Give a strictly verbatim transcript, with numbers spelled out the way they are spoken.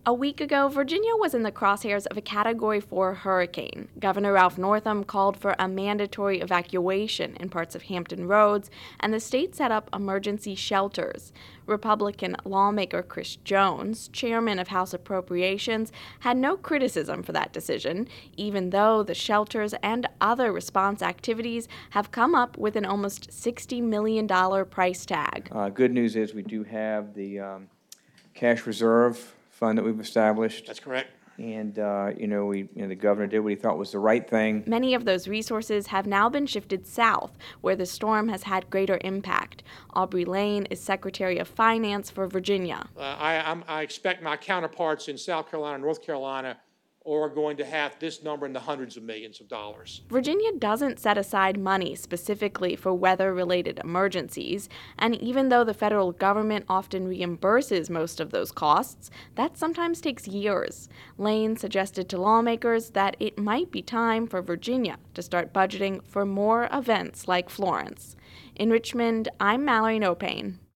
A week ago, Virginia was in the crosshairs of a Category four hurricane. Governor Ralph Northam called for a mandatory evacuation in parts of Hampton Roads, and the state set up emergency shelters. Republican lawmaker Chris Jones, chairman of House Appropriations, had no criticism for that decision, even though the shelters and other response activities have come up with an almost sixty million dollars price tag. Uh, good news is we do have the um, cash reserve fund that we've established. That's correct. And, uh, you know, we, you know, the governor did what he thought was the right thing. Many of those resources have now been shifted south, where the storm has had greater impact. Aubrey Lane is Secretary of Finance for Virginia. Uh, I, I'm, I expect my counterparts in South Carolina and North Carolina are going to have this number in the hundreds of millions of dollars. Virginia doesn't set aside money specifically for weather-related emergencies, and even though the federal government often reimburses most of those costs, that sometimes takes years. Lane suggested to lawmakers that it might be time for Virginia to start budgeting for more events like Florence. In Richmond, I'm Mallory Nopane.